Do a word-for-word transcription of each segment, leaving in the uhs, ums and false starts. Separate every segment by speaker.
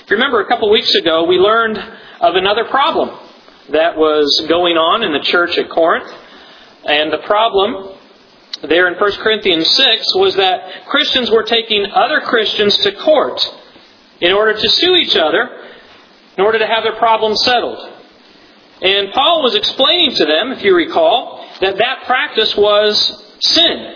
Speaker 1: If you remember, a couple weeks ago, we learned of another problem that was going on in the church at Corinth. And the problem there in First Corinthians six was that Christians were taking other Christians to court in order to sue each other, in order to have their problems settled. And Paul was explaining to them, if you recall, that that practice was sin.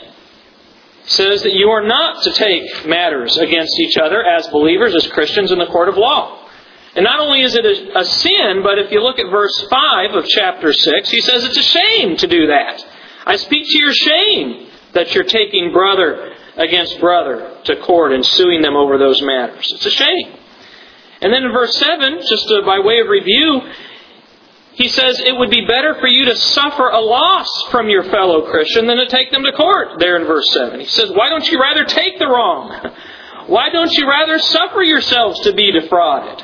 Speaker 1: He says that you are not to take matters against each other as believers, as Christians in the court of law. And not only is it a, a sin, but if you look at verse five of chapter six, he says it's a shame to do that. I speak to your shame that you're taking brother against brother to court and suing them over those matters. It's a shame. And then in verse seven, just to, by way of review, he says it would be better for you to suffer a loss from your fellow Christian than to take them to court, there in verse seven. He says, why don't you rather take the wrong? Why don't you rather suffer yourselves to be defrauded?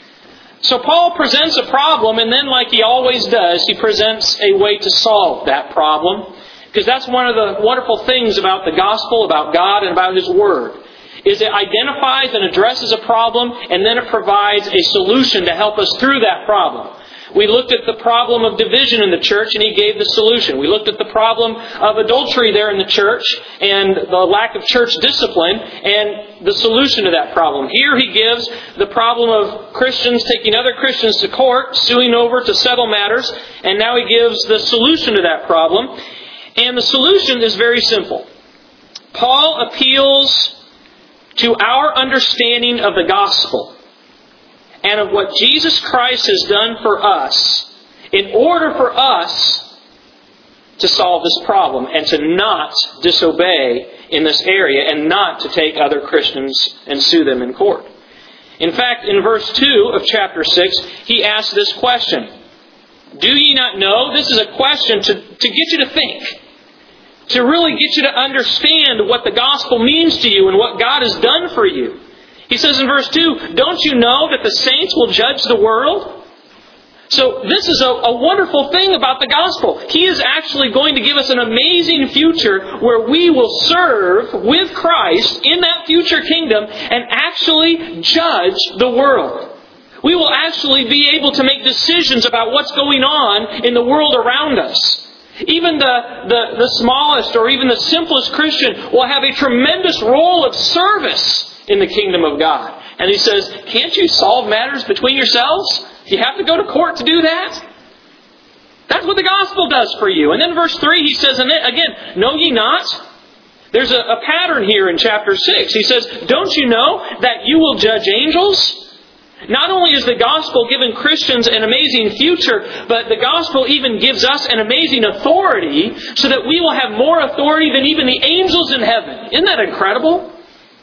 Speaker 1: So Paul presents a problem, and then like he always does, he presents a way to solve that problem. Because that's one of the wonderful things about the gospel, about God, and about His Word, is it identifies and addresses a problem, and then it provides a solution to help us through that problem. We looked at the problem of division in the church, and he gave the solution. We looked at the problem of adultery there in the church, and the lack of church discipline, and the solution to that problem. Here he gives the problem of Christians taking other Christians to court, suing over to settle matters, and now he gives the solution to that problem. And the solution is very simple. Paul appeals to our understanding of the gospel and of what Jesus Christ has done for us in order for us to solve this problem and to not disobey in this area and not to take other Christians and sue them in court. In fact, in verse two of chapter six, he asks this question. Do ye not know? This is a question to, to get you to think. To really get you to understand what the gospel means to you and what God has done for you. He says in verse two, don't you know that the saints will judge the world? So this is a, a wonderful thing about the gospel. He is actually going to give us an amazing future where we will serve with Christ in that future kingdom and actually judge the world. We will actually be able to make decisions about what's going on in the world around us. Even the, the, the smallest or even the simplest Christian will have a tremendous role of service in the kingdom of God. And he says, can't you solve matters between yourselves? Do you have to go to court to do that? That's what the gospel does for you. And then verse three, he says, and then, again, know ye not? There's a, a pattern here in chapter six. He says, don't you know that you will judge angels? Not only is the gospel giving Christians an amazing future, but the gospel even gives us an amazing authority so that we will have more authority than even the angels in heaven. Isn't that incredible?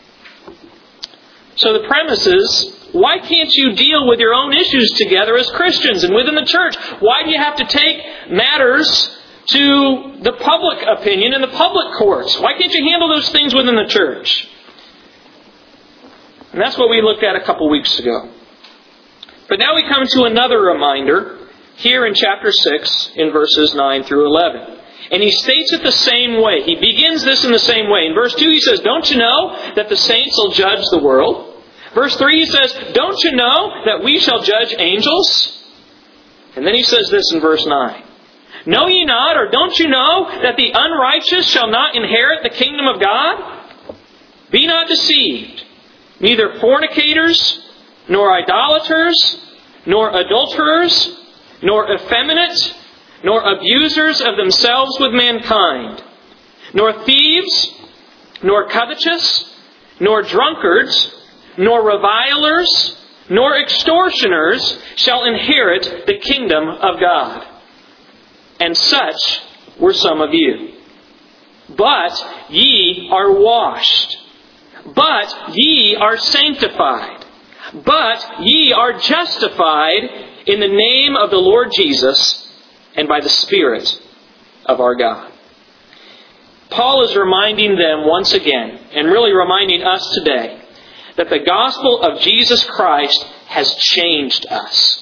Speaker 1: So the premise is, why can't you deal with your own issues together as Christians and within the church? Why do you have to take matters to the public opinion and the public courts? Why can't you handle those things within the church? And that's what we looked at a couple weeks ago. But now we come to another reminder here in chapter six in verses nine through eleven. And he states it the same way. He begins this in the same way. In verse two he says, don't you know that the saints will judge the world? Verse three he says, don't you know that we shall judge angels? And then he says this in verse nine. Know ye not, or don't you know, that the unrighteous shall not inherit the kingdom of God? Be not deceived. Neither fornicators, nor idolaters, nor adulterers, nor effeminate, nor abusers of themselves with mankind, nor thieves, nor covetous, nor drunkards, nor revilers, nor extortioners shall inherit the kingdom of God. And such were some of you. But ye are washed. But ye are sanctified. But ye are justified in the name of the Lord Jesus and by the Spirit of our God. Paul is reminding them once again, and really reminding us today, that the gospel of Jesus Christ has changed us.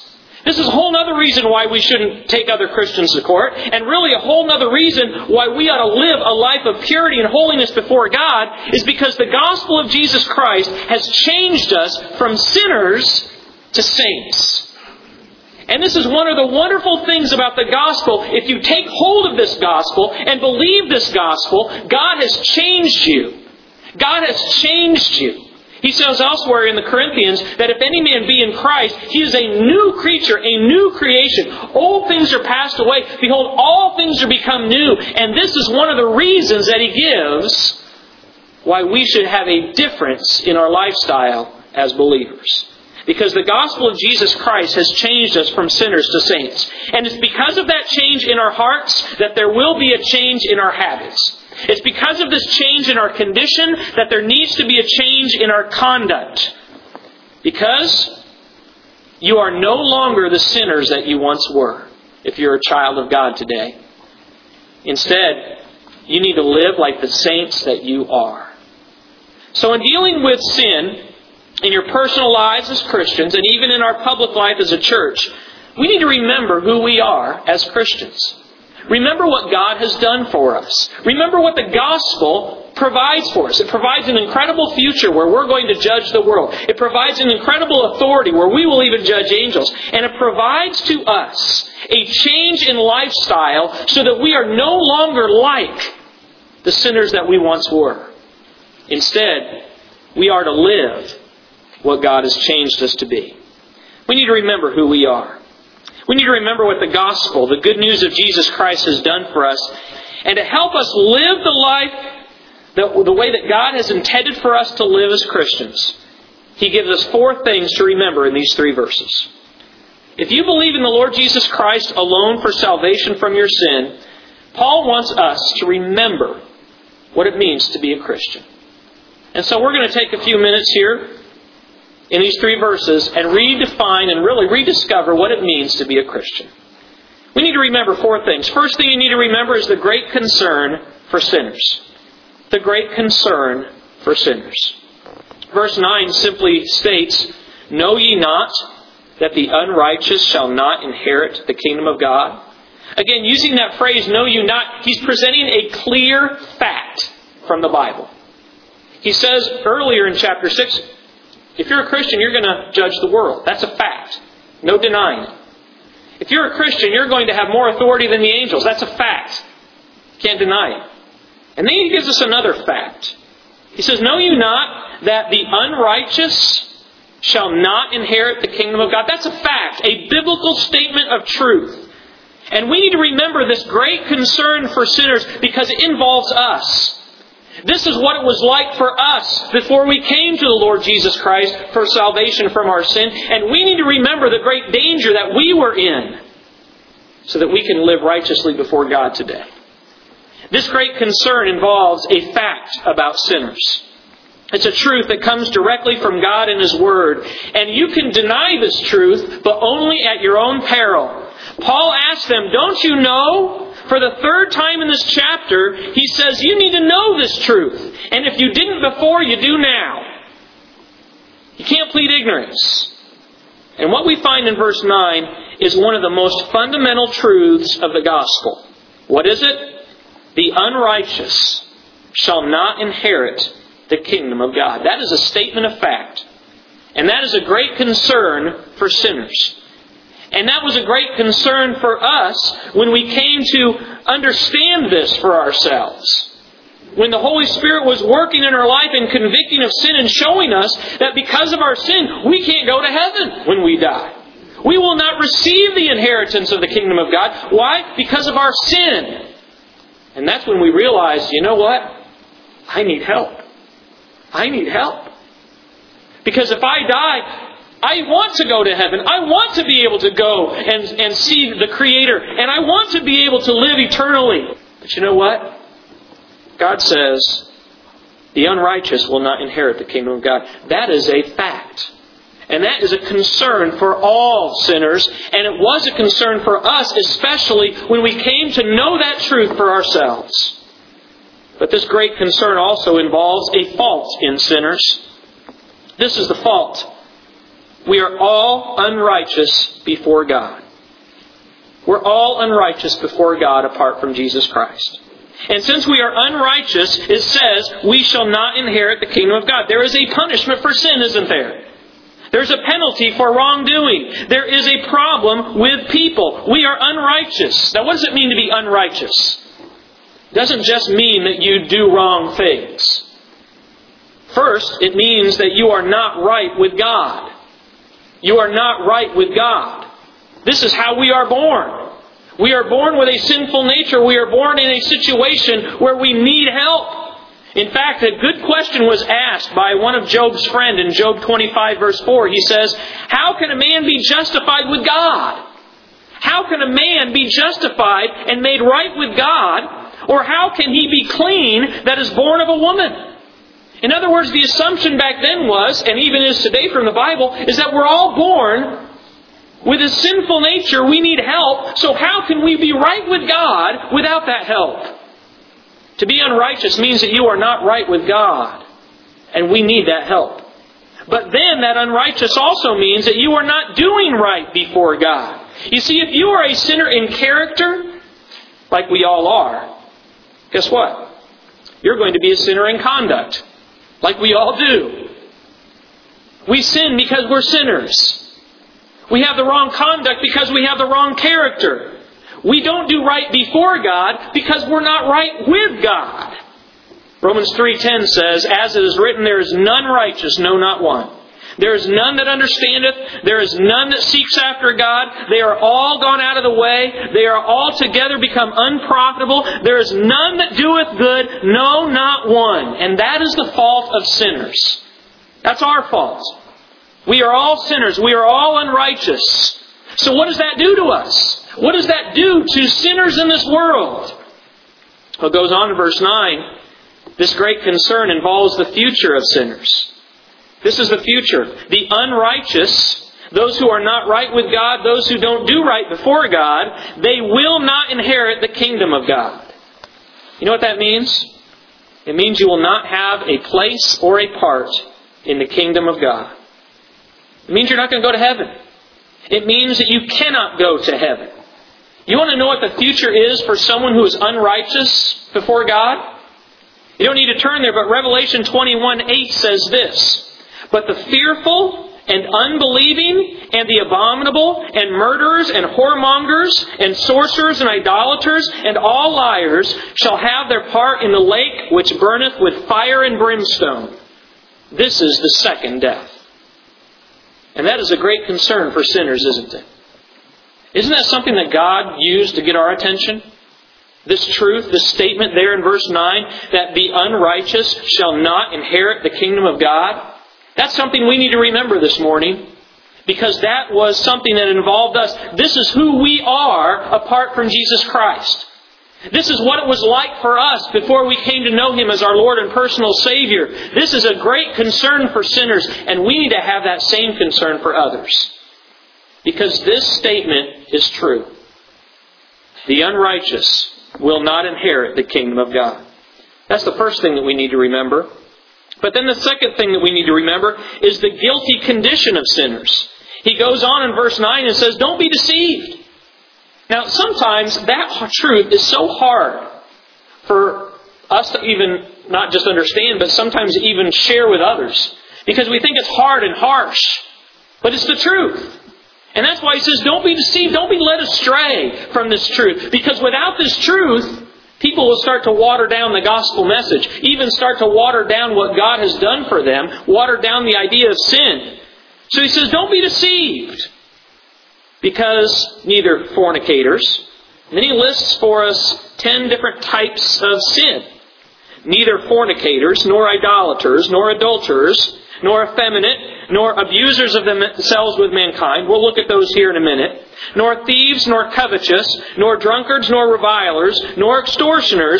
Speaker 1: This is a whole other reason why we shouldn't take other Christians to court, and really a whole other reason why we ought to live a life of purity and holiness before God, is because the gospel of Jesus Christ has changed us from sinners to saints. And this is one of the wonderful things about the gospel. If you take hold of this gospel and believe this gospel, God has changed you. God has changed you. He says elsewhere in the Corinthians that if any man be in Christ, he is a new creature, a new creation. Old things are passed away. Behold, all things are become new. And this is one of the reasons that he gives why we should have a difference in our lifestyle as believers. Because the gospel of Jesus Christ has changed us from sinners to saints. And it's because of that change in our hearts that there will be a change in our habits. It's because of this change in our condition that there needs to be a change in our conduct. Because you are no longer the sinners that you once were, if you're a child of God today. Instead, you need to live like the saints that you are. So in dealing with sin, in your personal lives as Christians, and even in our public life as a church, we need to remember who we are as Christians. Remember what God has done for us. Remember what the gospel provides for us. It provides an incredible future where we're going to judge the world. It provides an incredible authority where we will even judge angels. And it provides to us a change in lifestyle so that we are no longer like the sinners that we once were. Instead, we are to live what God has changed us to be. We need to remember who we are. We need to remember what the gospel, the good news of Jesus Christ, has done for us. And to help us live the life, the, the way that God has intended for us to live as Christians, He gives us four things to remember in these three verses. If you believe in the Lord Jesus Christ alone for salvation from your sin, Paul wants us to remember what it means to be a Christian. And so we're going to take a few minutes here in these three verses and redefine and really rediscover what it means to be a Christian. We need to remember four things. First thing you need to remember is the great concern for sinners. The great concern for sinners. Verse nine simply states, "Know ye not that the unrighteous shall not inherit the kingdom of God?" Again, using that phrase, "know you not," he's presenting a clear fact from the Bible. He says earlier in chapter six, if you're a Christian, you're going to judge the world. That's a fact. No denying it. If you're a Christian, you're going to have more authority than the angels. That's a fact. Can't deny it. And then he gives us another fact. He says, "Know you not that the unrighteous shall not inherit the kingdom of God?" That's a fact. A biblical statement of truth. And we need to remember this great concern for sinners because it involves us. This is what it was like for us before we came to the Lord Jesus Christ for salvation from our sin. And we need to remember the great danger that we were in so that we can live righteously before God today. This great concern involves a fact about sinners. It's a truth that comes directly from God and His Word. And you can deny this truth, but only at your own peril. Paul asks them, "Don't you know?" For the third time in this chapter, he says, you need to know this truth. And if you didn't before, you do now. You can't plead ignorance. And what we find in verse nine is one of the most fundamental truths of the gospel. What is it? The unrighteous shall not inherit the kingdom of God. That is a statement of fact. And that is a great concern for sinners. And that was a great concern for us when we came to understand this for ourselves. When the Holy Spirit was working in our life and convicting of sin and showing us that because of our sin, we can't go to heaven when we die. We will not receive the inheritance of the kingdom of God. Why? Because of our sin. And that's when we realized, you know what? I need help. I need help. Because if I die, I want to go to heaven. I want to be able to go and, and see the Creator. And I want to be able to live eternally. But you know what? God says, the unrighteous will not inherit the kingdom of God. That is a fact. And that is a concern for all sinners. And it was a concern for us, especially when we came to know that truth for ourselves. But this great concern also involves a fault in sinners. This is the fault. We are all unrighteous before God. We're all unrighteous before God apart from Jesus Christ. And since we are unrighteous, it says we shall not inherit the kingdom of God. There is a punishment for sin, isn't there? There's a penalty for wrongdoing. There is a problem with people. We are unrighteous. Now, what does it mean to be unrighteous? It doesn't just mean that you do wrong things. First, it means that you are not right with God. You are not right with God. This is how we are born. We are born with a sinful nature. We are born in a situation where we need help. In fact, a good question was asked by one of Job's friends in Job twenty-five verse four. He says, how can a man be justified with God? How can a man be justified and made right with God? Or how can he be clean that is born of a woman? In other words, the assumption back then was, and even is today from the Bible, is that we're all born with a sinful nature. We need help. So how can we be right with God without that help? To be unrighteous means that you are not right with God. And we need that help. But then that unrighteous also means that you are not doing right before God. You see, if you are a sinner in character, like we all are, guess what? You're going to be a sinner in conduct, like we all do. We sin because we're sinners. We have the wrong conduct because we have the wrong character. We don't do right before God because we're not right with God. Romans three ten says, as it is written, there is none righteous, no, not one. There is none that understandeth. There is none that seeks after God. They are all gone out of the way. They are altogether become unprofitable. There is none that doeth good, no, not one. And that is the fault of sinners. That's our fault. We are all sinners. We are all unrighteous. So what does that do to us? What does that do to sinners in this world? Well, it goes on in verse nine. This great concern involves the future of sinners. This is the future. The unrighteous, those who are not right with God, those who don't do right before God, they will not inherit the kingdom of God. You know what that means? It means you will not have a place or a part in the kingdom of God. It means you're not going to go to heaven. It means that you cannot go to heaven. You want to know what the future is for someone who is unrighteous before God? You don't need to turn there, but Revelation twenty-one eight says this. But the fearful and unbelieving and the abominable and murderers and whoremongers and sorcerers and idolaters and all liars shall have their part in the lake which burneth with fire and brimstone. This is the second death. And that is a great concern for sinners, isn't it? Isn't that something that God used to get our attention? This truth, this statement there in verse nine, that the unrighteous shall not inherit the kingdom of God. That's something we need to remember this morning, because that was something that involved us. This is who we are apart from Jesus Christ. This is what it was like for us before we came to know Him as our Lord and personal Savior. This is a great concern for sinners, and we need to have that same concern for others. Because this statement is true. The unrighteous will not inherit the kingdom of God. That's the first thing that we need to remember. But then the second thing that we need to remember is the guilty condition of sinners. He goes on in verse nine and says, don't be deceived. Now, sometimes that truth is so hard for us to even not just understand, but sometimes even share with others. Because we think it's hard and harsh. But it's the truth. And that's why he says, don't be deceived. Don't be led astray from this truth. Because without this truth, people will start to water down the gospel message. Even start to water down what God has done for them. Water down the idea of sin. So he says, don't be deceived. Because neither fornicators. And then he lists for us ten different types of sin. Neither fornicators, nor idolaters, nor adulterers, nor effeminate, nor abusers of themselves with mankind. We'll look at those here in a minute. Nor thieves, nor covetous, nor drunkards, nor revilers, nor extortioners.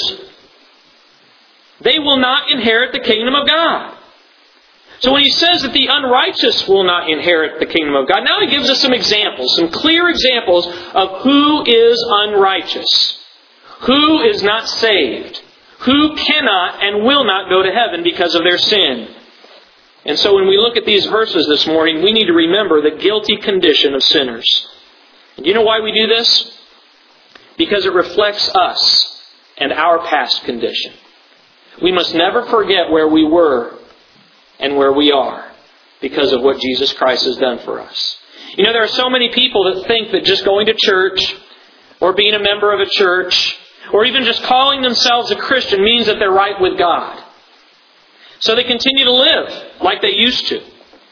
Speaker 1: They will not inherit the kingdom of God. So when he says that the unrighteous will not inherit the kingdom of God, now he gives us some examples, some clear examples of who is unrighteous, who is not saved, who cannot and will not go to heaven because of their sin. And so when we look at these verses this morning, we need to remember the guilty condition of sinners. And do you know why we do this? Because it reflects us and our past condition. We must never forget where we were and where we are because of what Jesus Christ has done for us. You know, there are so many people that think that just going to church or being a member of a church or even just calling themselves a Christian means that they're right with God. So they continue to live like they used to.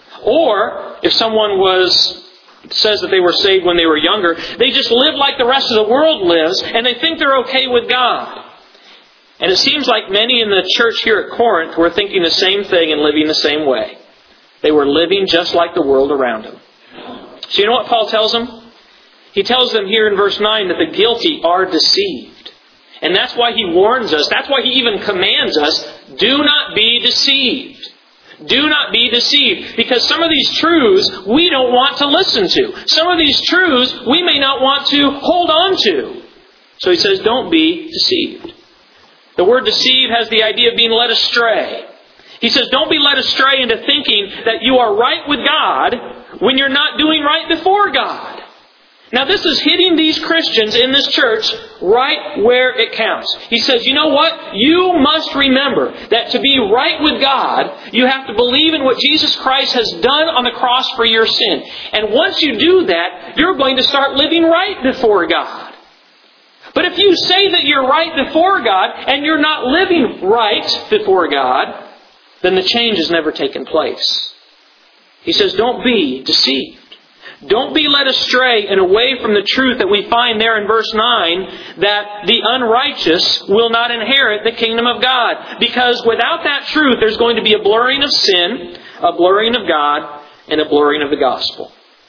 Speaker 1: Or if someone was says that they were saved when they were younger, they just live like the rest of the world lives and they think they're okay with God. And it seems like many in the church here at Corinth were thinking the same thing and living the same way. They were living just like the world around them. So you know what Paul tells them? He tells them here in verse nine that the guilty are deceived. And that's why he warns us. That's why he even commands us, do not be deceived. Do not be deceived. Because some of these truths we don't want to listen to. Some of these truths we may not want to hold on to. So he says, don't be deceived. The word deceive has the idea of being led astray. He says, don't be led astray into thinking that you are right with God when you're not doing right before God. Now this is hitting these Christians in this church right where it counts. He says, you know what? You must remember that to be right with God, you have to believe in what Jesus Christ has done on the cross for your sin. And once you do that, you're going to start living right before God. But if you say that you're right before God and you're not living right before God, then the change has never taken place. He says, don't be deceived. Don't be led astray and away from the truth that we find there in verse nine, that the unrighteous will not inherit the kingdom of God. Because without that truth, there's going to be a blurring of sin, a blurring of God, and a blurring of the gospel.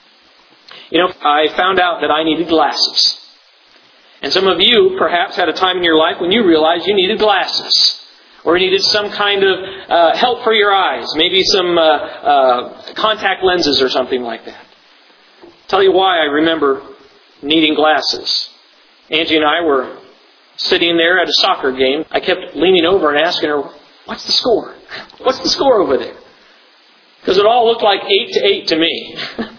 Speaker 1: You know, I found out that I needed glasses. And some of you perhaps had a time in your life when you realized you needed glasses. Or you needed some kind of uh, help for your eyes. Maybe some uh, uh, contact lenses or something like that. Tell you why I remember needing glasses. Angie and I were sitting there at a soccer game. I kept leaning over and asking her, what's the score? What's the score over there? Because it all looked like eight to eight to me.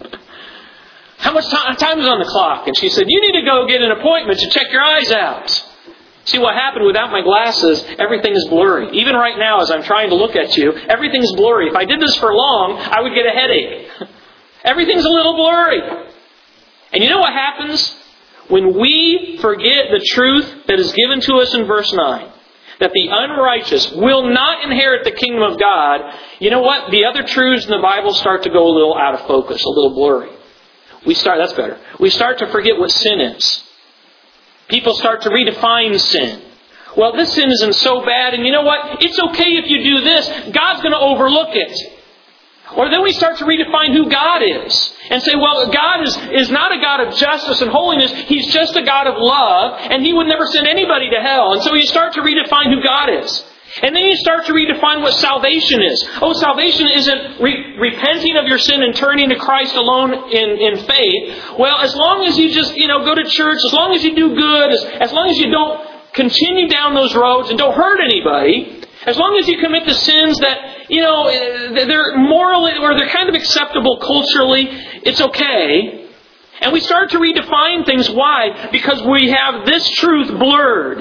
Speaker 1: How much time, time is on the clock? And she said, you need to go get an appointment to check your eyes out. See, what happened without my glasses, everything is blurry. Even right now as I'm trying to look at you, everything's blurry. If I did this for long, I would get a headache. Everything's a little blurry. And you know what happens? When we forget the truth that is given to us in verse nine, that the unrighteous will not inherit the kingdom of God, you know what? The other truths in the Bible start to go a little out of focus, a little blurry. We start, that's better. We start to forget what sin is. People start to redefine sin. Well, this sin isn't so bad, and you know what? It's okay if you do this. God's going to overlook it. Or then we start to redefine who God is. And say, well, God is, is not a God of justice and holiness. He's just a God of love. And He would never send anybody to hell. And so you start to redefine who God is. And then you start to redefine what salvation is. Oh, salvation isn't re- repenting of your sin and turning to Christ alone in, in faith. Well, as long as you just, you know, go to church, as long as you do good, as, as long as you don't continue down those roads and don't hurt anybody, as long as you commit the sins that, you know, they're morally or they're kind of acceptable culturally, it's okay. And we start to redefine things. Why? Because we have this truth blurred.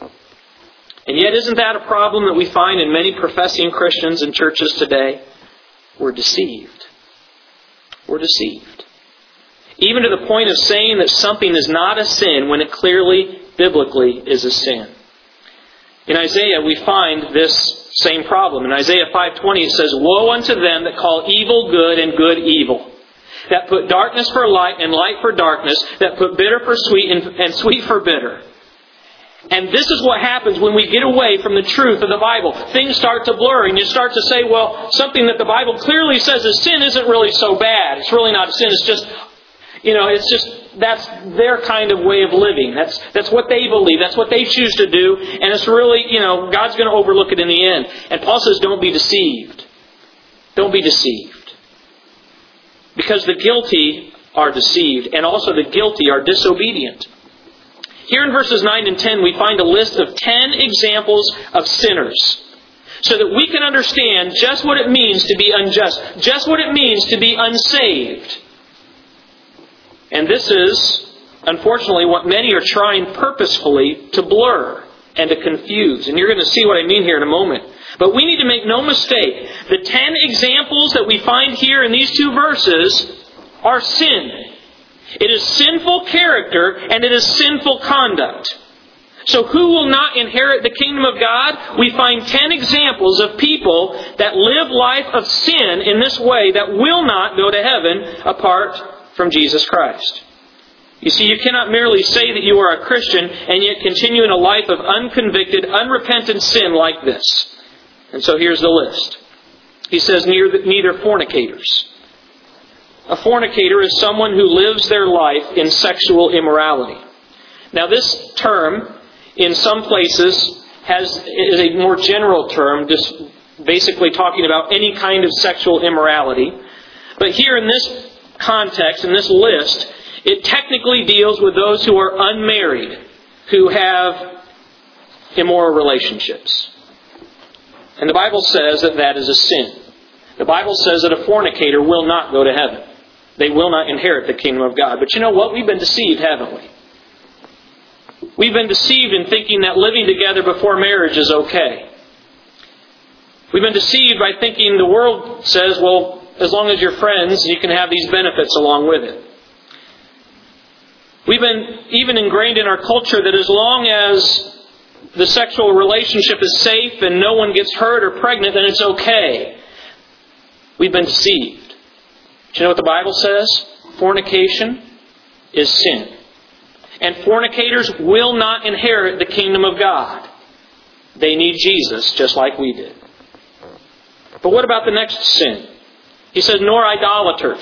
Speaker 1: And yet, isn't that a problem that we find in many professing Christians in churches today? We're deceived. We're deceived. Even to the point of saying that something is not a sin when it clearly, biblically, is a sin. In Isaiah, we find this same problem. In Isaiah five twenty, it says, woe unto them that call evil good and good evil, that put darkness for light and light for darkness, that put bitter for sweet and, and sweet for bitter. And this is what happens when we get away from the truth of the Bible. Things start to blur and you start to say, well, something that the Bible clearly says is sin isn't really so bad. It's really not a sin. It's just, you know, it's just, that's their kind of way of living. That's that's what they believe. That's what they choose to do. And it's really, you know, God's going to overlook it in the end. And Paul says, don't be deceived. Don't be deceived. Because the guilty are deceived. And also the guilty are disobedient. Here in verses nine and ten, we find a list of ten examples of sinners. so that we can understand just what it means to be unjust, just what it means to be unsaved. And this is, unfortunately, what many are trying purposefully to blur and to confuse. And you're going to see what I mean here in a moment. But we need to make no mistake. The ten examples that we find here in these two verses are sin. It is sinful character and it is sinful conduct. So who will not inherit the kingdom of God? We find ten examples of people that live life of sin in this way that will not go to heaven apart from Jesus Christ. You see, you cannot merely say that you are a Christian and yet continue in a life of unconvicted, unrepentant sin like this. And so here's the list. He says, neither fornicators. A fornicator is someone who lives their life in sexual immorality. Now this term, in some places, has is a more general term, just basically talking about any kind of sexual immorality. But here in this context, in this list, it technically deals with those who are unmarried, who have immoral relationships. And the Bible says that that is a sin. The Bible says that a fornicator will not go to heaven. They will not inherit the kingdom of God. But you know what? We've been deceived, haven't we? We've been deceived in thinking that living together before marriage is okay. We've been deceived by thinking the world says, well, as long as you're friends, you can have these benefits along with it. We've been even ingrained in our culture that as long as the sexual relationship is safe and no one gets hurt or pregnant, then it's okay. We've been deceived. Do you know what the Bible says? Fornication is sin. And fornicators will not inherit the kingdom of God. They need Jesus just like we did. But what about the next sin? He says, nor idolaters.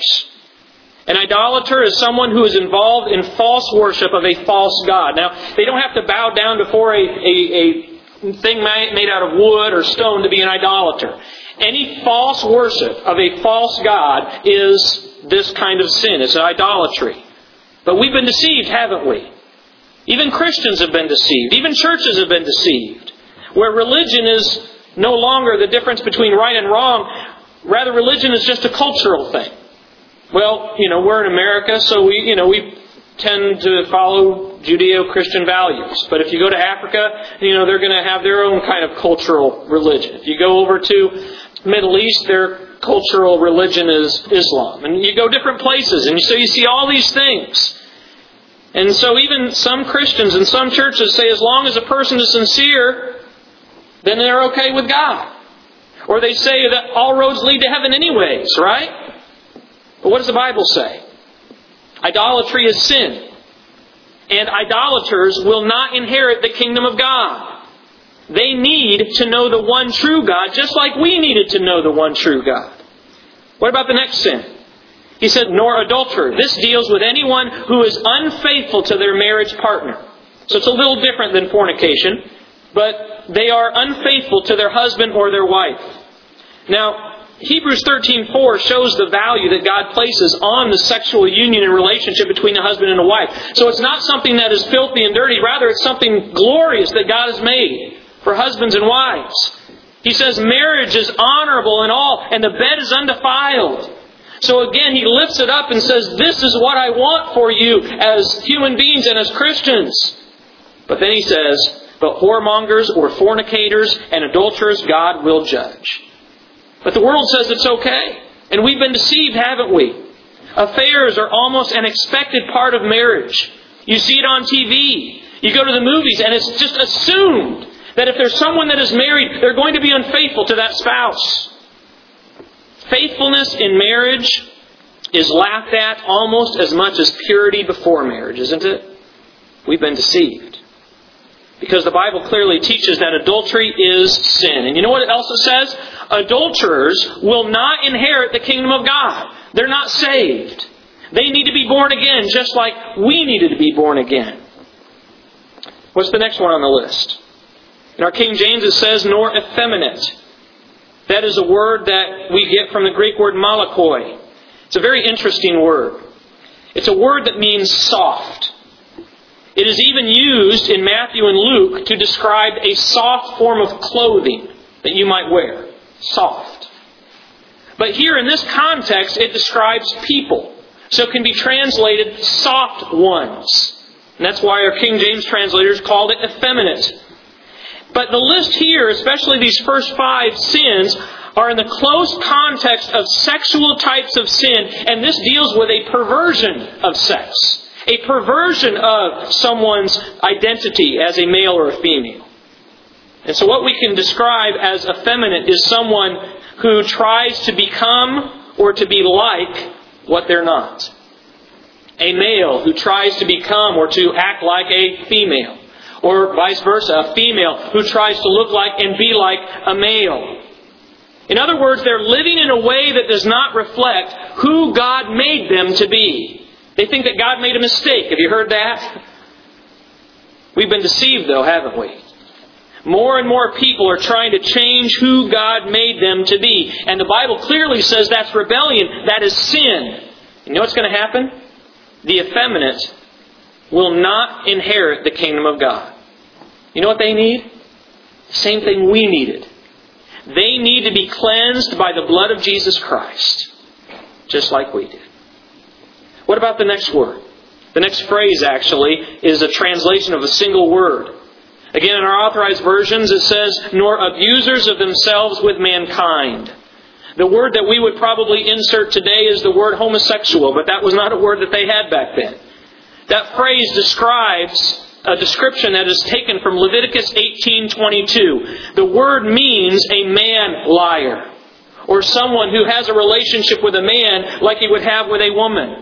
Speaker 1: An idolater is someone who is involved in false worship of a false god. Now, they don't have to bow down before a, a, a thing made out of wood or stone to be an idolater. Any false worship of a false god is this kind of sin. It's idolatry. But we've been deceived, haven't we? Even Christians have been deceived. Even churches have been deceived. Where religion is no longer the difference between right and wrong. Rather, religion is just a cultural thing. Well, you know, we're in America, so we, you know, we tend to follow Judeo-Christian values. But if you go to Africa, you know, they're going to have their own kind of cultural religion. If you go over to Middle East, their cultural religion is Islam. And you go different places, and so you see all these things. And so even some Christians and some churches say as long as a person is sincere, then they're okay with God. Or they say that all roads lead to heaven anyways, right? But what does the Bible say? Idolatry is sin. And idolaters will not inherit the kingdom of God. They need to know the one true God, just like we needed to know the one true God. What about the next sin? He said, nor adulterer. This deals with anyone who is unfaithful to their marriage partner. So it's a little different than fornication, but they are unfaithful to their husband or their wife. Now, Hebrews thirteen four shows the value that God places on the sexual union and relationship between a husband and a wife. So it's not something that is filthy and dirty. Rather, it's something glorious that God has made for husbands and wives. He says marriage is honorable and all, and the bed is undefiled. So again, he lifts it up and says, this is what I want for you as human beings and as Christians. But then he says, but whoremongers or fornicators and adulterers God will judge. But the world says it's okay. And we've been deceived, haven't we? Affairs are almost an expected part of marriage. You see it on T V. You go to the movies and it's just assumed that if there's someone that is married, they're going to be unfaithful to that spouse. Faithfulness in marriage is laughed at almost as much as purity before marriage, isn't it? We've been deceived. Because the Bible clearly teaches that adultery is sin. And you know what else it says? Adulterers will not inherit the kingdom of God. They're not saved. They need to be born again, just like we needed to be born again. What's the next one on the list? In our King James it says, nor effeminate. That is a word that we get from the Greek word malakoi. It's a very interesting word. It's a word that means soft. It is even used in Matthew and Luke to describe a soft form of clothing that you might wear. Soft. But here in this context, it describes people. So it can be translated soft ones. And that's why our King James translators called it effeminate. But the list here, especially these first five sins, are in the close context of sexual types of sin. And this deals with a perversion of sex. A perversion of someone's identity as a male or a female. And so what we can describe as effeminate is someone who tries to become or to be like what they're not. A male who tries to become or to act like a female. Or vice versa, a female who tries to look like and be like a male. In other words, they're living in a way that does not reflect who God made them to be. They think that God made a mistake. Have you heard that? We've been deceived though, haven't we? More and more people are trying to change who God made them to be. And the Bible clearly says that's rebellion. That is sin. You know what's going to happen? The effeminate will not inherit the kingdom of God. You know what they need? Same thing we needed. They need to be cleansed by the blood of Jesus Christ. Just like we did. What about the next word? The next phrase actually is a translation of a single word. Again, in our authorized versions it says, nor abusers of themselves with mankind. The word that we would probably insert today is the word homosexual, but that was not a word that they had back then. That phrase describes a description that is taken from Leviticus eighteen twenty-two. The word means a man liar, or someone who has a relationship with a man like he would have with a woman.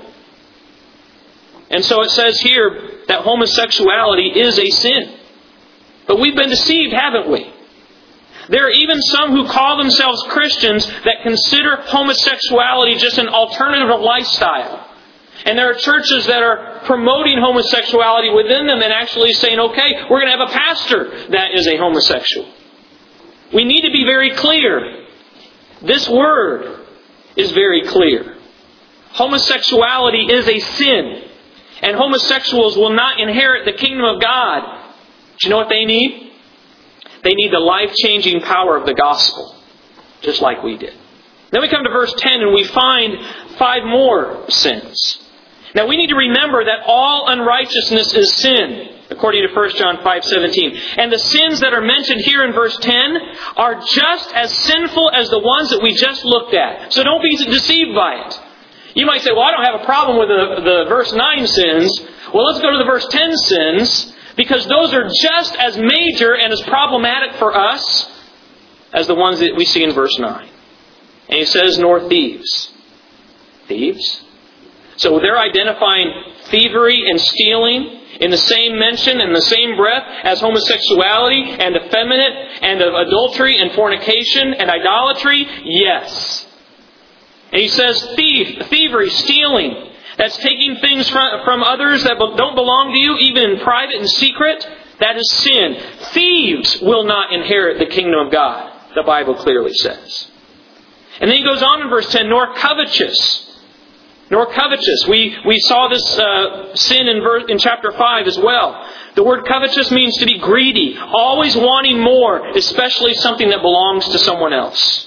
Speaker 1: And so it says here that homosexuality is a sin. But we've been deceived, haven't we? There are even some who call themselves Christians that consider homosexuality just an alternative lifestyle. And there are churches that are promoting homosexuality within them and actually saying, okay, we're going to have a pastor that is a homosexual. We need to be very clear. This word is very clear. Homosexuality is a sin. And homosexuals will not inherit the kingdom of God. Do you know what they need? They need the life-changing power of the gospel. Just like we did. Then we come to verse ten and we find five more sins. Now we need to remember that all unrighteousness is sin, according to First John five seventeen. And the sins that are mentioned here in verse ten are just as sinful as the ones that we just looked at. So don't be deceived by it. You might say, well, I don't have a problem with the, the verse nine sins. Well, let's go to the verse ten sins, because those are just as major and as problematic for us as the ones that we see in verse nine. And he says, nor thieves. Thieves? So they're identifying thievery and stealing in the same mention, in the same breath, as homosexuality and effeminate and of adultery and fornication and idolatry? Yes. And he says thief, thievery, stealing. That's taking things from, from others that don't belong to you, even in private and secret. That is sin. Thieves will not inherit the kingdom of God, the Bible clearly says. And then he goes on in verse ten, nor covetous. Nor covetous. We we saw this uh, sin in, verse, in chapter five as well. The word covetous means to be greedy, always wanting more, especially something that belongs to someone else.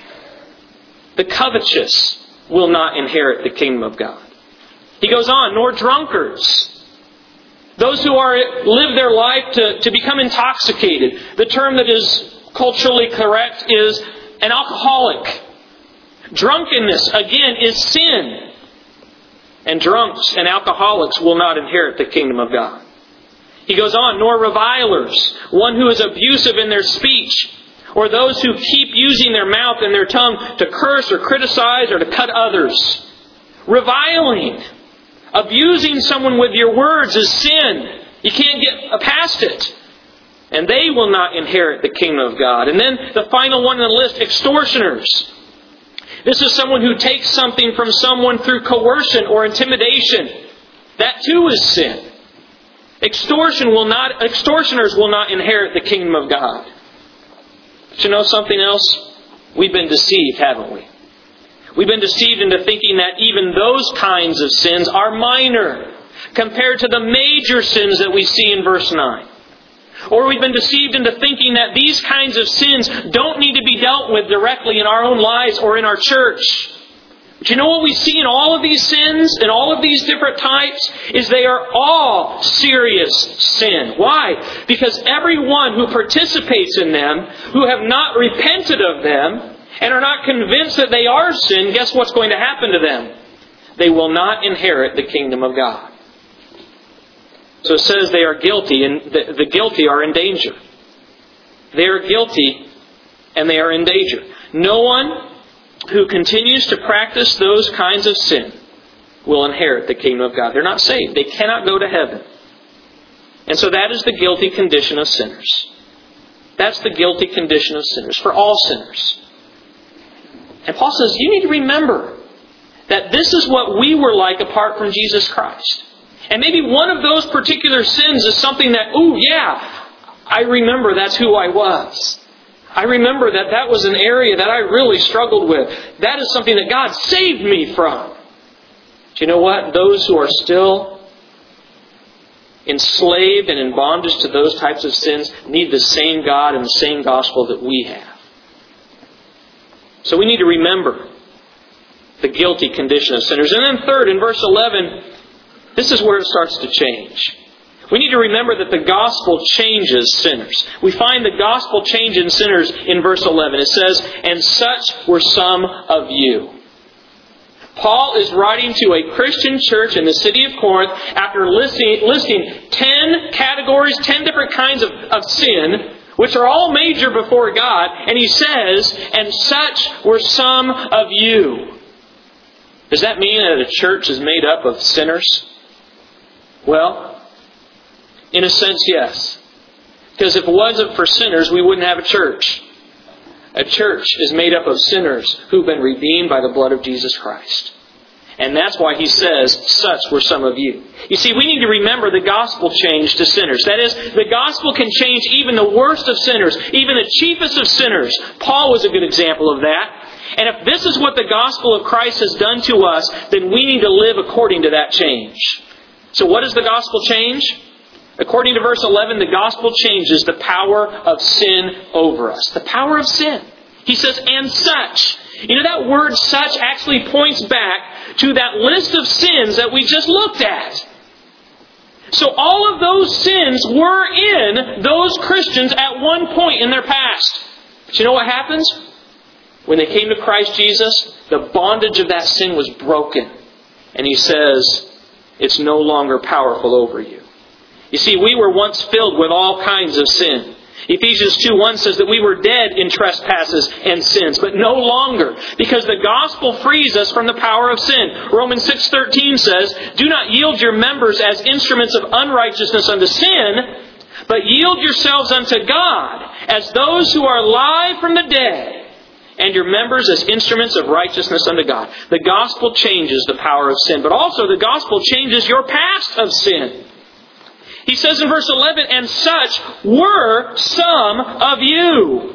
Speaker 1: The covetous will not inherit the kingdom of God. He goes on, nor drunkards. Those who are live their life to, to become intoxicated. The term that is culturally correct is an alcoholic. Drunkenness, again, is sin. And drunks and alcoholics will not inherit the kingdom of God. He goes on, nor revilers, one who is abusive in their speech, or those who keep using their mouth and their tongue to curse or criticize or to cut others. Reviling, abusing someone with your words is sin. You can't get past it. And they will not inherit the kingdom of God. And then the final one on the list, extortioners. This is someone who takes something from someone through coercion or intimidation. That too is sin. Extortion will not, extortioners will not inherit the kingdom of God. But you know something else? We've been deceived, haven't we? We've been deceived into thinking that even those kinds of sins are minor compared to the major sins that we see in verse nine. Or we've been deceived into thinking that these kinds of sins don't need to be dealt with directly in our own lives or in our church. But you know what we see in all of these sins, in all of these different types, is they are all serious sin. Why? Because everyone who participates in them, who have not repented of them, and are not convinced that they are sin, guess what's going to happen to them? They will not inherit the kingdom of God. So it says they are guilty, and the, the guilty are in danger. They are guilty, and they are in danger. No one who continues to practice those kinds of sin will inherit the kingdom of God. They're not saved. They cannot go to heaven. And so that is the guilty condition of sinners. That's the guilty condition of sinners, for all sinners. And Paul says, you need to remember that this is what we were like apart from Jesus Christ. And maybe one of those particular sins is something that, ooh, yeah, I remember that's who I was. I remember that that was an area that I really struggled with. That is something that God saved me from. Do you know what? Those who are still enslaved and in bondage to those types of sins need the same God and the same gospel that we have. So we need to remember the guilty condition of sinners. And then third, in verse eleven, this is where it starts to change. We need to remember that the gospel changes sinners. We find the gospel change in sinners in verse eleven. It says, and such were some of you. Paul is writing to a Christian church in the city of Corinth after listing, listing ten categories, ten different kinds of, of sin, which are all major before God. And he says, and such were some of you. Does that mean that a church is made up of sinners? Well, in a sense, yes. Because if it wasn't for sinners, we wouldn't have a church. A church is made up of sinners who've been redeemed by the blood of Jesus Christ. And that's why he says, such were some of you. You see, we need to remember the gospel changed to sinners. That is, the gospel can change even the worst of sinners, even the chiefest of sinners. Paul was a good example of that. And if this is what the gospel of Christ has done to us, then we need to live according to that change. So what does the gospel change? According to verse eleven, the gospel changes the power of sin over us. The power of sin. He says, and such. You know, that word such actually points back to that list of sins that we just looked at. So all of those sins were in those Christians at one point in their past. But you know what happens? When they came to Christ Jesus, the bondage of that sin was broken. And he says, it's no longer powerful over you. You see, we were once filled with all kinds of sin. Ephesians two one says that we were dead in trespasses and sins, but no longer, because the gospel frees us from the power of sin. Romans six thirteen says, do not yield your members as instruments of unrighteousness unto sin, but yield yourselves unto God as those who are alive from the dead, and your members as instruments of righteousness unto God. The gospel changes the power of sin, but also the gospel changes your past of sin. He says in verse eleven, and such were some of you.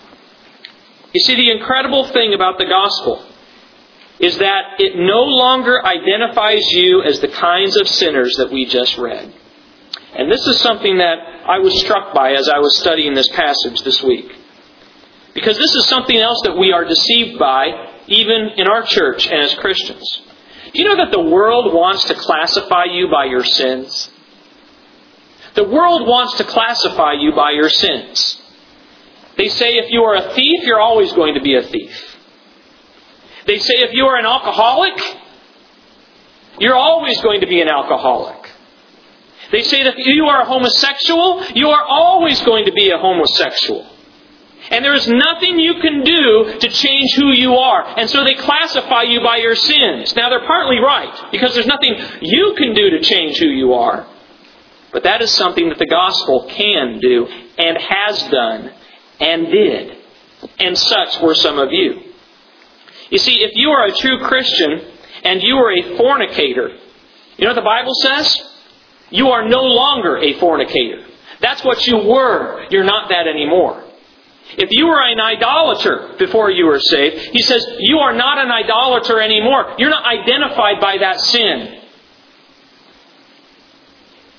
Speaker 1: You see, the incredible thing about the gospel is that it no longer identifies you as the kinds of sinners that we just read. And this is something that I was struck by as I was studying this passage this week. Because this is something else that we are deceived by, even in our church and as Christians. Do you know that the world wants to classify you by your sins? The world wants to classify you by your sins. They say if you are a thief, you're always going to be a thief. They say if you are an alcoholic, you're always going to be an alcoholic. They say that if you are a homosexual, you are always going to be a homosexual. And there is nothing you can do to change who you are. And so they classify you by your sins. Now they're partly right, because there's nothing you can do to change who you are. But that is something that the gospel can do, and has done, and did. And such were some of you. You see, if you are a true Christian, and you are a fornicator, you know what the Bible says? You are no longer a fornicator. That's what you were. You're not that anymore. If you were an idolater before you were saved, he says, you are not an idolater anymore. You're not identified by that sin.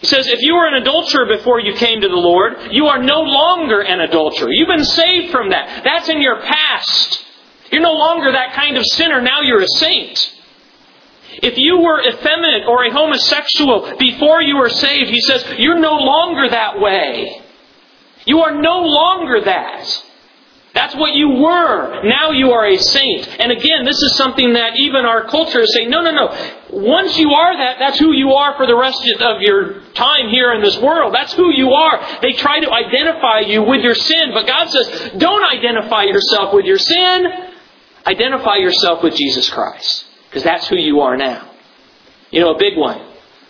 Speaker 1: He says, if you were an adulterer before you came to the Lord, you are no longer an adulterer. You've been saved from that. That's in your past. You're no longer that kind of sinner. Now you're a saint. If you were effeminate or a homosexual before you were saved, he says, you're no longer that way. You are no longer that. That's what you were. Now you are a saint. And again, this is something that even our culture is saying, no, no, no. Once you are that, that's who you are for the rest of your time here in this world. That's who you are. They try to identify you with your sin. But God says, don't identify yourself with your sin. Identify yourself with Jesus Christ. Because that's who you are now. You know, a big one.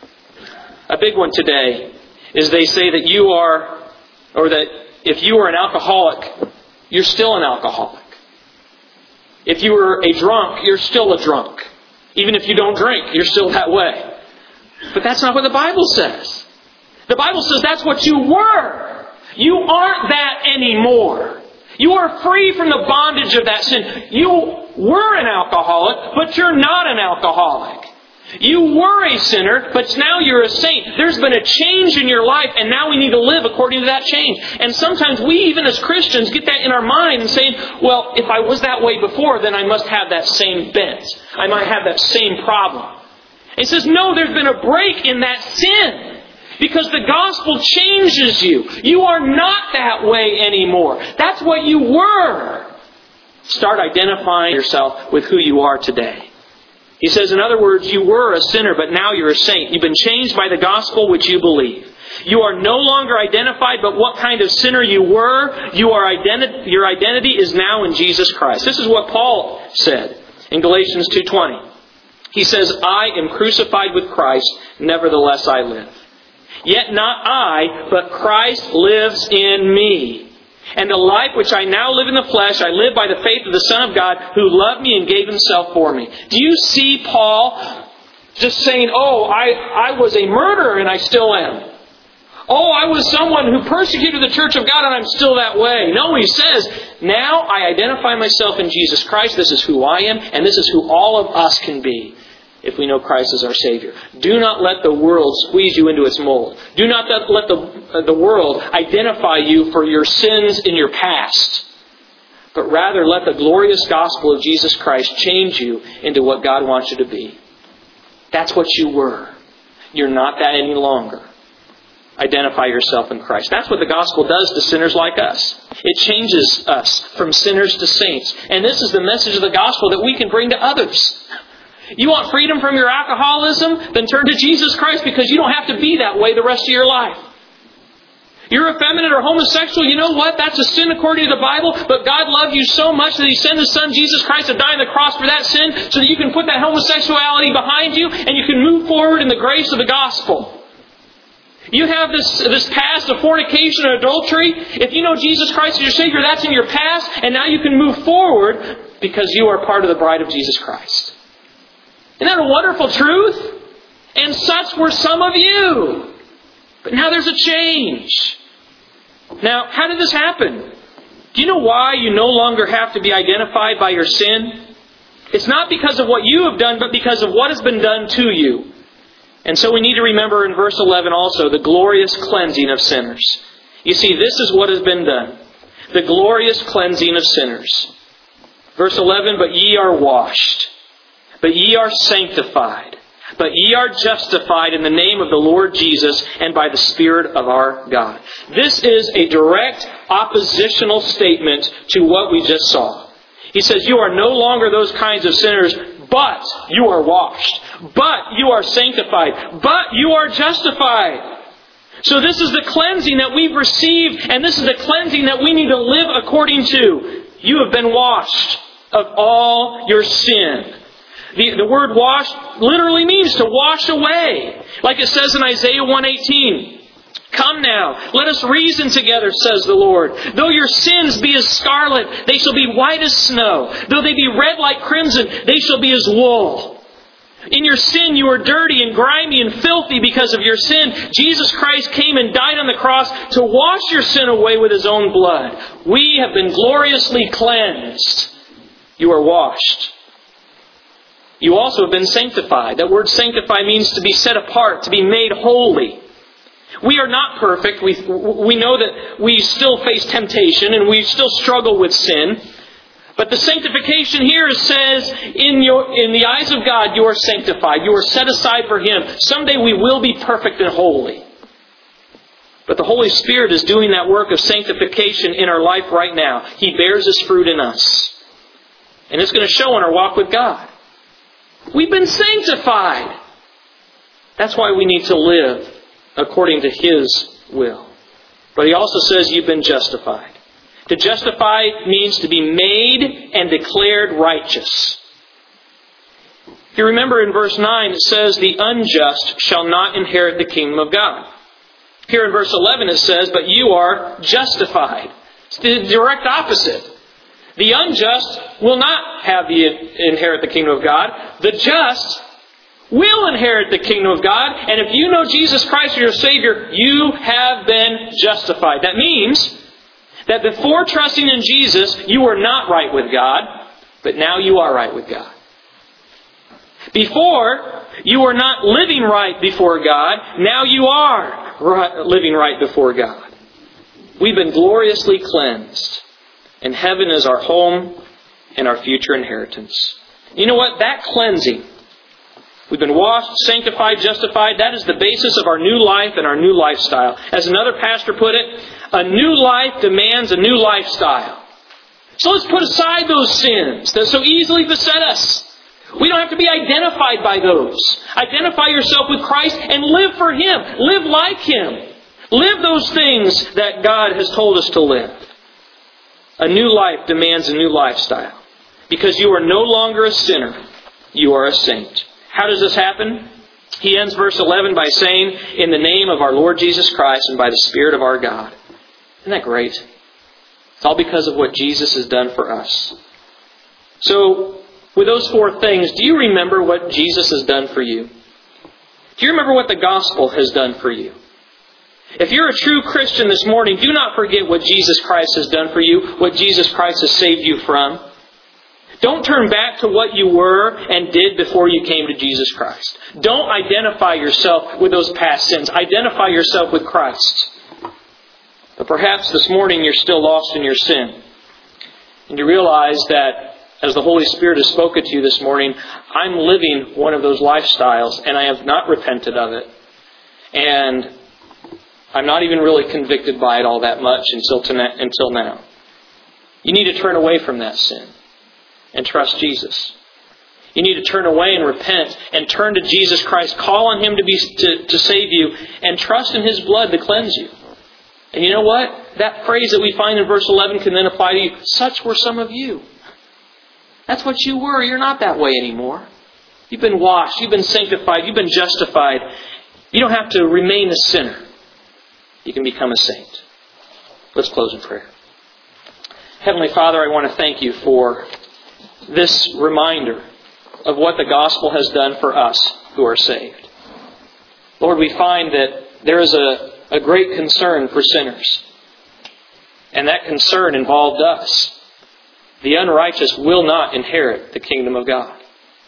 Speaker 1: A big one today is they say that you are, or that if you are an alcoholic, you're still an alcoholic. If you were a drunk, you're still a drunk. Even if you don't drink, you're still that way. But that's not what the Bible says. The Bible says that's what you were. You aren't that anymore. You are free from the bondage of that sin. You were an alcoholic, but you're not an alcoholic. You were a sinner, but now you're a saint. There's been a change in your life, and now we need to live according to that change. And sometimes we, even as Christians, get that in our mind and saying, well, if I was that way before, then I must have that same bent. I might have that same problem. It says, no, there's been a break in that sin. Because the gospel changes you. You are not that way anymore. That's what you were. Start identifying yourself with who you are today. He says, in other words, you were a sinner, but now you're a saint. You've been changed by the gospel which you believe. You are no longer identified, but what kind of sinner you were, you are identi- your identity is now in Jesus Christ. This is what Paul said in Galatians two twenty. He says, I am crucified with Christ, nevertheless I live. Yet not I, but Christ lives in me. And the life which I now live in the flesh, I live by the faith of the Son of God, who loved me and gave Himself for me. Do you see Paul just saying, oh, I, I was a murderer and I still am. Oh, I was someone who persecuted the church of God and I'm still that way. No, he says, now I identify myself in Jesus Christ. This is who I am, and this is who all of us can be if we know Christ as our Savior. Do not let the world squeeze you into its mold. Do not let the, uh, the world identify you for your sins in your past. But rather let the glorious gospel of Jesus Christ change you into what God wants you to be. That's what you were. You're not that any longer. Identify yourself in Christ. That's what the gospel does to sinners like us. It changes us from sinners to saints. And this is the message of the gospel that we can bring to others. You want freedom from your alcoholism? Then turn to Jesus Christ, because you don't have to be that way the rest of your life. You're effeminate or homosexual, you know what? That's a sin according to the Bible, but God loved you so much that He sent His Son Jesus Christ to die on the cross for that sin so that you can put that homosexuality behind you and you can move forward in the grace of the gospel. You have this, this past of fornication and adultery. If you know Jesus Christ as your Savior, that's in your past, and now you can move forward because you are part of the bride of Jesus Christ. Isn't that a wonderful truth? And such were some of you. But now there's a change. Now, how did this happen? Do you know why you no longer have to be identified by your sin? It's not because of what you have done, but because of what has been done to you. And so we need to remember in verse eleven also the glorious cleansing of sinners. You see, this is what has been done. The glorious cleansing of sinners. Verse eleven, but ye are washed. But ye are sanctified. But ye are justified in the name of the Lord Jesus and by the Spirit of our God. This is a direct oppositional statement to what we just saw. He says, you are no longer those kinds of sinners, but you are washed. But you are sanctified. But you are justified. So this is the cleansing that we've received, and this is the cleansing that we need to live according to. You have been washed of all your sin. The, the word wash literally means to wash away. Like it says in Isaiah one eighteen. Come now, let us reason together, says the Lord. Though your sins be as scarlet, they shall be white as snow. Though they be red like crimson, they shall be as wool. In your sin you are dirty and grimy and filthy because of your sin. Jesus Christ came and died on the cross to wash your sin away with His own blood. We have been gloriously cleansed. You are washed. You also have been sanctified. That word sanctify means to be set apart, to be made holy. We are not perfect. We, we know that we still face temptation and we still struggle with sin. But the sanctification here says, in your in the eyes of God, you are sanctified. You are set aside for Him. Someday we will be perfect and holy. But the Holy Spirit is doing that work of sanctification in our life right now. He bears His fruit in us. And it's going to show in our walk with God. We've been sanctified. That's why we need to live according to His will. But He also says you've been justified. To justify means to be made and declared righteous. If you remember in verse nine, it says, the unjust shall not inherit the kingdom of God. Here in verse eleven it says, but you are justified. It's the direct opposite. The unjust will not have the inherit the kingdom of God. The just will inherit the kingdom of God. And if you know Jesus Christ as your Savior, you have been justified. That means that before trusting in Jesus, you were not right with God, but now you are right with God. Before, you were not living right before God, now you are right, living right before God. We've been gloriously cleansed, and heaven is our home and our future inheritance. You know what? That cleansing, we've been washed, sanctified, justified. That is the basis of our new life and our new lifestyle. As another pastor put it, a new life demands a new lifestyle. So let's put aside those sins that so easily beset us. We don't have to be identified by those. Identify yourself with Christ and live for Him. Live like Him. Live those things that God has told us to live. A new life demands a new lifestyle. Because you are no longer a sinner. You are a saint. How does this happen? He ends verse eleven by saying, in the name of our Lord Jesus Christ and by the Spirit of our God. Isn't that great? It's all because of what Jesus has done for us. So, with those four things, do you remember what Jesus has done for you? Do you remember what the gospel has done for you? If you're a true Christian this morning, do not forget what Jesus Christ has done for you, what Jesus Christ has saved you from. Don't turn back to what you were and did before you came to Jesus Christ. Don't identify yourself with those past sins. Identify yourself with Christ. But perhaps this morning you're still lost in your sin. And you realize that as the Holy Spirit has spoken to you this morning, I'm living one of those lifestyles and I have not repented of it. And I'm not even really convicted by it all that much until tonight, until now. You need to turn away from that sin and trust Jesus. You need to turn away and repent and turn to Jesus Christ. Call on Him to be to, to save you and trust in His blood to cleanse you. And you know what? That phrase that we find in verse eleven can then apply to you. Such were some of you. That's what you were. You're not that way anymore. You've been washed. You've been sanctified. You've been justified. You don't have to remain a sinner. You can become a saint. Let's close in prayer. Heavenly Father, I want to thank You for this reminder of what the gospel has done for us who are saved. Lord, we find that there is a, a great concern for sinners. And that concern involved us. The unrighteous will not inherit the kingdom of God.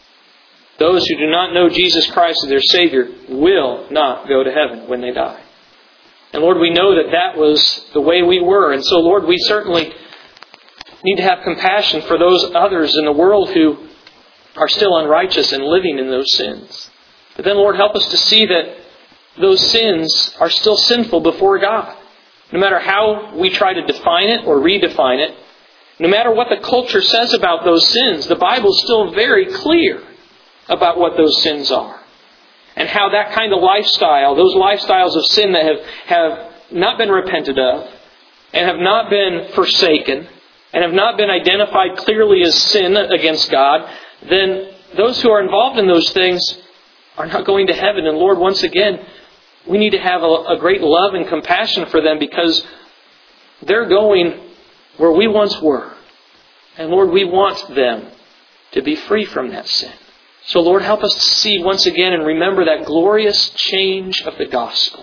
Speaker 1: Those who do not know Jesus Christ as their Savior will not go to heaven when they die. And Lord, we know that that was the way we were. And so, Lord, we certainly need to have compassion for those others in the world who are still unrighteous and living in those sins. But then, Lord, help us to see that those sins are still sinful before God. No matter how we try to define it or redefine it, no matter what the culture says about those sins, the Bible is still very clear about what those sins are. And how that kind of lifestyle, those lifestyles of sin that have, have not been repented of, and have not been forsaken, and have not been identified clearly as sin against God, then those who are involved in those things are not going to heaven. And Lord, once again, we need to have a, a great love and compassion for them because they're going where we once were. And Lord, we want them to be free from that sin. So Lord, help us to see once again and remember that glorious change of the gospel.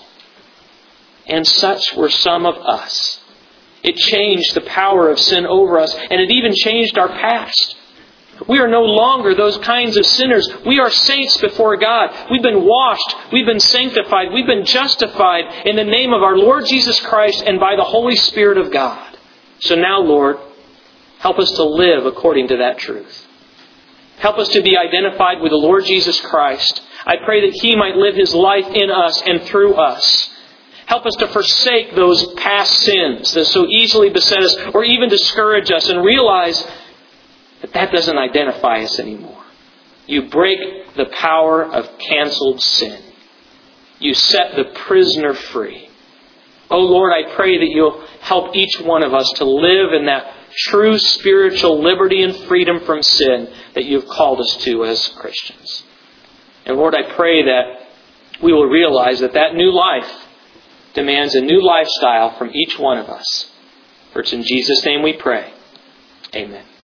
Speaker 1: And such were some of us. It changed the power of sin over us, and it even changed our past. We are no longer those kinds of sinners. We are saints before God. We've been washed. We've been sanctified. We've been justified in the name of our Lord Jesus Christ and by the Holy Spirit of God. So now, Lord, help us to live according to that truth. Help us to be identified with the Lord Jesus Christ. I pray that He might live His life in us and through us. Help us to forsake those past sins that so easily beset us or even discourage us, and realize that that doesn't identify us anymore. You break the power of canceled sin. You set the prisoner free. Oh Lord, I pray that You'll help each one of us to live in that true spiritual liberty and freedom from sin that You've called us to as Christians. And Lord, I pray that we will realize that that new life demands a new lifestyle from each one of us. For it's in Jesus' name we pray. Amen.